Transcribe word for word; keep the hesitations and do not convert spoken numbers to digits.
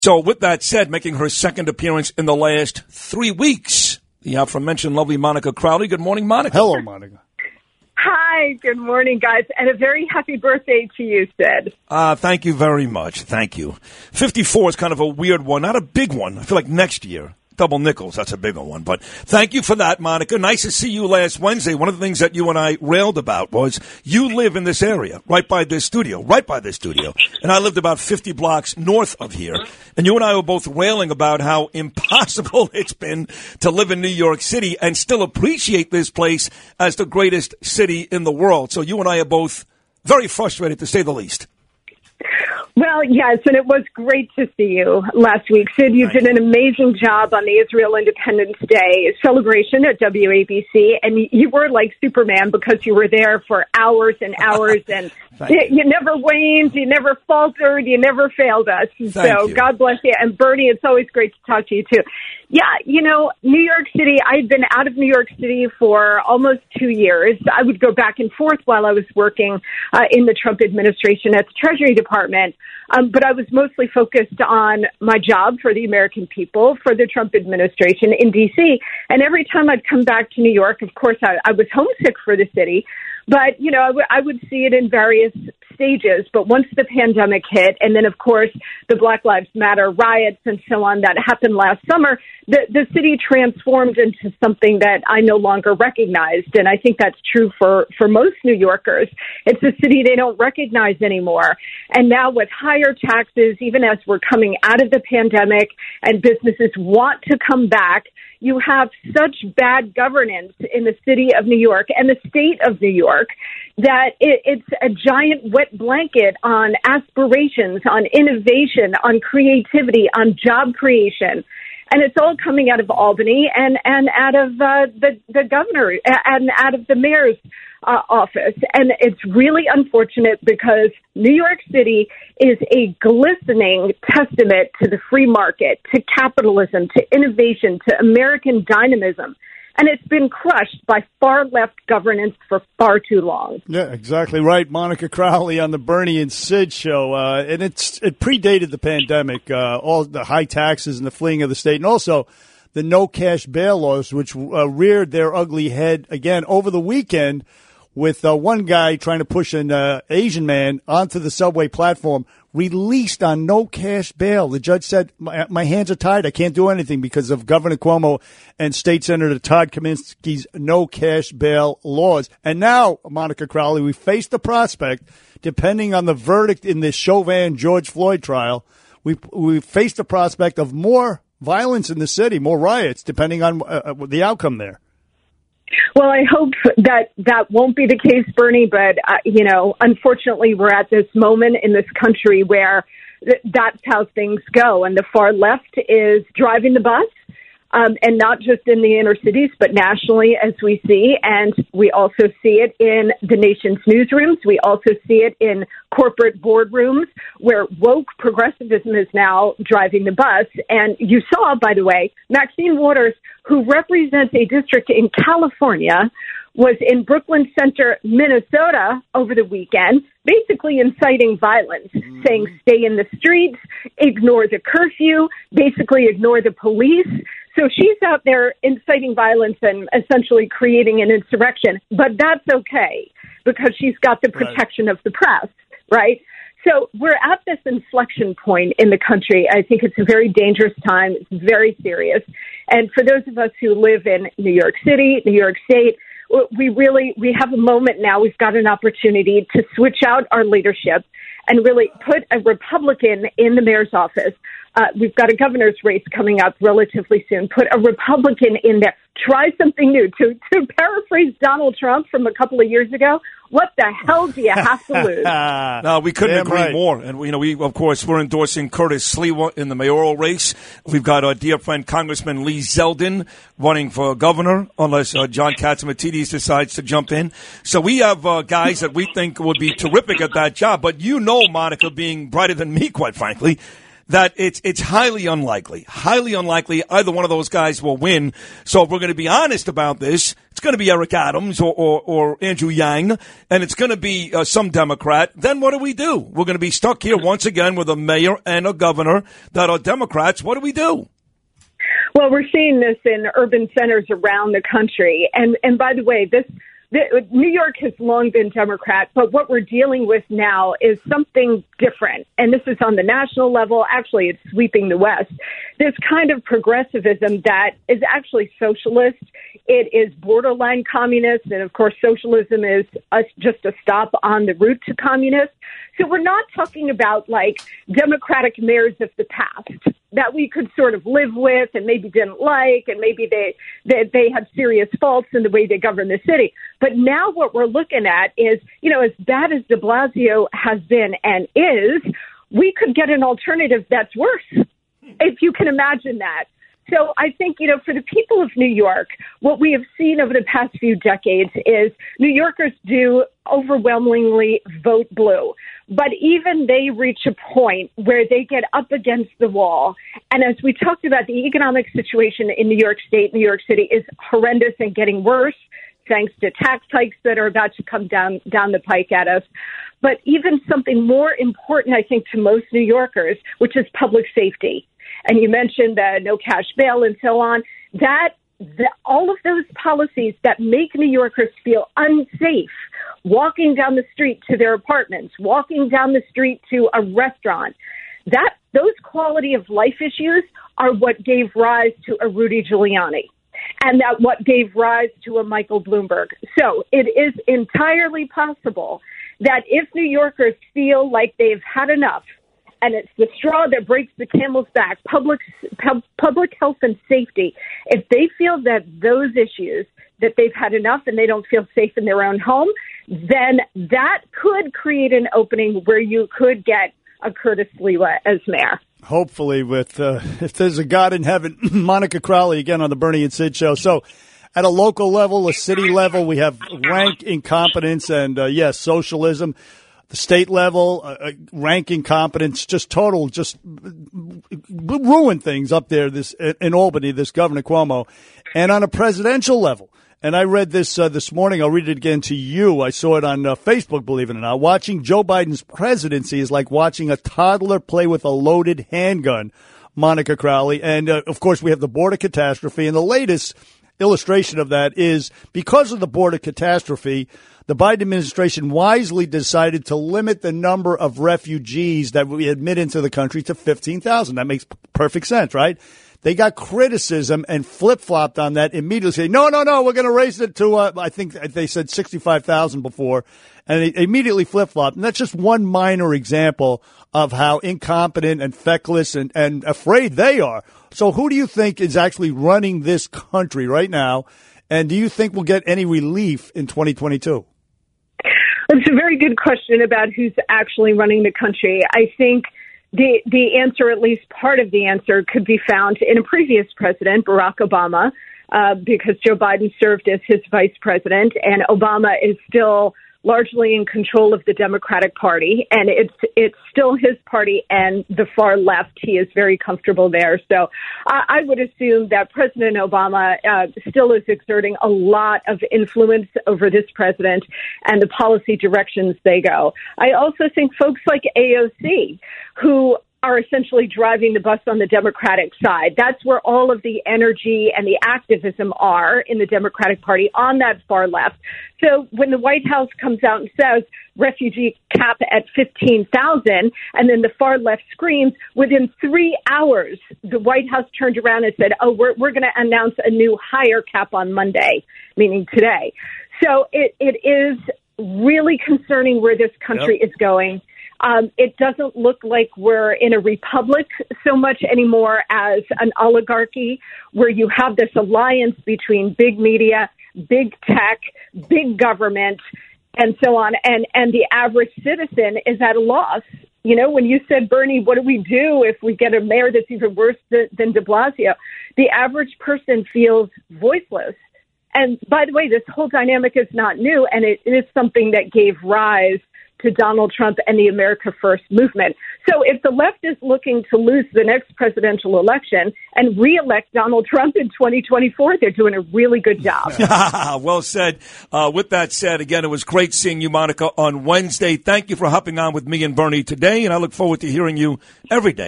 So with that said, making her second appearance in the last three weeks, the aforementioned lovely Monica Crowley. Good morning, Monica. Hello, Monica. Hi, good morning, guys, and a very happy birthday to you, Sid. Uh, thank you very much. Thank you. fifty-four is kind of a weird one, not a big one. I feel like next year. Double nickels, that's a bigger one. But thank you for that, Monica. Nice to see you last Wednesday. One of the things that you and I railed about was you live in this area, right by this studio, right by this studio. And I lived about fifty blocks north of here. And you and I were both railing about how impossible it's been to live in New York City and still appreciate this place as the greatest city in the world. So you and I are both very frustrated, to say the least. Well, yes, and it was great to see you last week. Sid, you did an amazing job on the Israel Independence Day celebration at W A B C, and you were like Superman because you were there for hours and hours, and you. you never waned, you never faltered, you never failed us. Thank so you. God bless you. And Bernie, it's always great to talk to you, too. Yeah, you know, New York City, I'd been out of New York City for almost two years. I would go back and forth while I was working uh, in the Trump administration at the Treasury Department. Um, but I was mostly focused on my job for the American people, for the Trump administration in D C. And every time I'd come back to New York, of course, I, I was homesick for the city. But, you know, I, w- I would see it in various stages. But once the pandemic hit, and then, of course, the Black Lives Matter riots and so on that happened last summer, the, the city transformed into something that I no longer recognized. And I think that's true for, for most New Yorkers. It's a city they don't recognize anymore. And now with higher taxes, even as we're coming out of the pandemic and businesses want to come back, you have such bad governance in the city of New York and the state of New York that it, it's a giant wet blanket on aspirations, on innovation, on creativity, on job creation. And it's all coming out of Albany and, and out of uh, the, the governor and out of the mayor's uh, office. And it's really unfortunate because New York City is a glistening testament to the free market, to capitalism, to innovation, to American dynamism. And it's been crushed by far-left governance for far too long. Yeah, exactly right. Monica Crowley on the Bernie and Sid show. Uh, and it's it predated the pandemic, uh, all the high taxes and the fleeing of the state, and also the no-cash bail laws, which uh, reared their ugly head again over the weekend with uh, one guy trying to push an uh, Asian man onto the subway platform, released on no cash bail. The judge said, my, my hands are tied. I can't do anything because of Governor Cuomo and State Senator Todd Kaminsky's no cash bail laws. And now, Monica Crowley, we face the prospect, depending on the verdict in this Chauvin George Floyd trial, we we face the prospect of more violence in the city, more riots, depending on uh, the outcome there. Well, I hope that that won't be the case, Bernie, but, uh, you know, unfortunately, we're at this moment in this country where th- that's how things go. And the far left is driving the bus, um, and not just in the inner cities, but nationally, as we see. And we also see it in the nation's newsrooms. We also see it in corporate boardrooms where woke progressivism is now driving the bus. And you saw, by the way, Maxine Waters, who represents a district in California, was in Brooklyn Center, Minnesota over the weekend, basically inciting violence, mm-hmm. saying stay in the streets, ignore the curfew, basically ignore the police. So she's out there inciting violence and essentially creating an insurrection. But that's okay because she's got the protection right. of the press, right? So we're at this inflection point in the country. I think it's a very dangerous time. It's very serious. And for those of us who live in New York City, New York State, we really, we have a moment now. We've got an opportunity to switch out our leadership and really put a Republican in the mayor's office. Uh, we've got a governor's race coming up relatively soon. Put a Republican in there. Try something new. To, to paraphrase Donald Trump from a couple of years ago, what the hell do you have to lose? No, we couldn't Damn agree right. more. And, you know, we, of course, we're endorsing Curtis Sliwa in the mayoral race. We've got our dear friend Congressman Lee Zeldin running for governor, unless uh, John Catsimatidis decides to jump in. So we have uh, guys that we think would be terrific at that job. But you know, Monica, being brighter than me, quite frankly, that it's it's highly unlikely, highly unlikely either one of those guys will win. So if we're going to be honest about this, it's going to be Eric Adams or, or, or Andrew Yang, and it's going to be uh, some Democrat, then what do we do? We're going to be stuck here once again with a mayor and a governor that are Democrats. What do we do? Well, we're seeing this in urban centers around the country. And, and by the way, this the, New York has long been Democrat, but what we're dealing with now is something different. And this is on the national level. Actually, it's sweeping the West. This kind of progressivism that is actually socialist. It is borderline communist. And of course, socialism is a, just a stop on the route to communist. So we're not talking about like Democratic mayors of the past that we could sort of live with and maybe didn't like, and maybe they, they, they had serious faults in the way they govern the city. But now what we're looking at is, you know, as bad as de Blasio has been and is, we could get an alternative that's worse, if you can imagine that. So I think, you know, for the people of New York, what we have seen over the past few decades is New Yorkers do overwhelmingly vote blue. But even they reach a point where they get up against the wall. And as we talked about, the economic situation in New York State, New York City is horrendous and getting worse, thanks to tax hikes that are about to come down, down the pike at us. But even something more important, I think, to most New Yorkers, which is public safety. And you mentioned the no cash bail and so on, that the, all of those policies that make New Yorkers feel unsafe, walking down the street to their apartments, walking down the street to a restaurant, that those quality of life issues are what gave rise to a Rudy Giuliani, and that what gave rise to a Michael Bloomberg. So it is entirely possible that if New Yorkers feel like they've had enough, and it's the straw that breaks the camel's back, public pub, public health and safety, if they feel that those issues, that they've had enough and they don't feel safe in their own home, then that could create an opening where you could get a Curtis Sliwa as mayor. Hopefully, with uh, if there's a God in heaven. Monica Crowley again on the Bernie and Sid show. So at a local level, a city level, we have rank incompetence and, uh, yes, socialism. The state level, uh, rank incompetence, just total, just ruined things up there this in Albany, this Governor Cuomo. And on a presidential level, and I read this uh, this morning, I'll read it again to you. I saw it on uh, Facebook, believe it or not. Watching Joe Biden's presidency is like watching a toddler play with a loaded handgun, Monica Crowley. And, uh, of course, we have the border catastrophe. And the latest illustration of that is because of the border catastrophe, the Biden administration wisely decided to limit the number of refugees that we admit into the country to fifteen thousand. That makes perfect sense, right? They got criticism and flip-flopped on that immediately, saying, no, no, no, we're going to raise it to, uh, I think they said sixty-five thousand before, and they immediately flip-flopped. And that's just one minor example of how incompetent and feckless and, and afraid they are. So who do you think is actually running this country right now? And do you think we'll get any relief in twenty twenty-two? It's a very good question about who's actually running the country. I think the the answer, at least part of the answer, could be found in a previous president, Barack Obama, uh, because Joe Biden served as his vice president, and Obama is still largely in control of the Democratic Party, and it's it's still his party and the far left. He is very comfortable there. So uh, I would assume that President Obama uh, still is exerting a lot of influence over this president and the policy directions they go. I also think folks like A O C, who are essentially driving the bus on the Democratic side. That's where all of the energy and the activism are in the Democratic Party on that far left. So when the White House comes out and says refugee cap at fifteen thousand, and then the far left screams, within three hours, the White House turned around and said, oh, we're, we're going to announce a new higher cap on Monday, meaning today. So it, it is really concerning where this country yep. is going. Um, it doesn't look like we're in a republic so much anymore as an oligarchy where you have this alliance between big media, big tech, big government, and so on. And, and the average citizen is at a loss. You know, when you said, Bernie, what do we do if we get a mayor that's even worse than, than de Blasio? The average person feels voiceless. And by the way, this whole dynamic is not new, and it, it is something that gave rise to Donald Trump and the America First movement. So if the left is looking to lose the next presidential election and reelect Donald Trump in twenty twenty-four, they're doing a really good job. Well said. Uh, with that said, again, it was great seeing you, Monica, on Wednesday. Thank you for hopping on with me and Bernie today, and I look forward to hearing you every day.